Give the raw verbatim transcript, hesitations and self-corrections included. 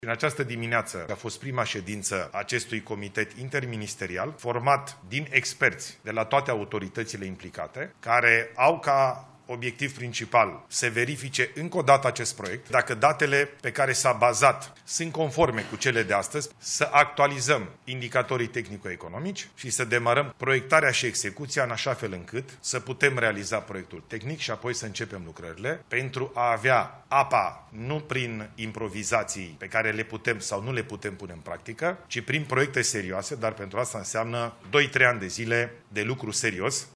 În această dimineață a fost prima ședință a acestui comitet interministerial, format din experți de la toate autoritățile implicate, care au ca obiectiv principal să verifice încă o dată acest proiect, dacă datele pe care s-a bazat sunt conforme cu cele de astăzi, să actualizăm indicatorii tehnico-economici și să demarăm proiectarea și execuția în așa fel încât să putem realiza proiectul tehnic și apoi să începem lucrările pentru a avea apa nu prin improvizații pe care le putem sau nu le putem pune în practică, ci prin proiecte serioase, dar pentru asta înseamnă doi trei ani de zile de lucru serios.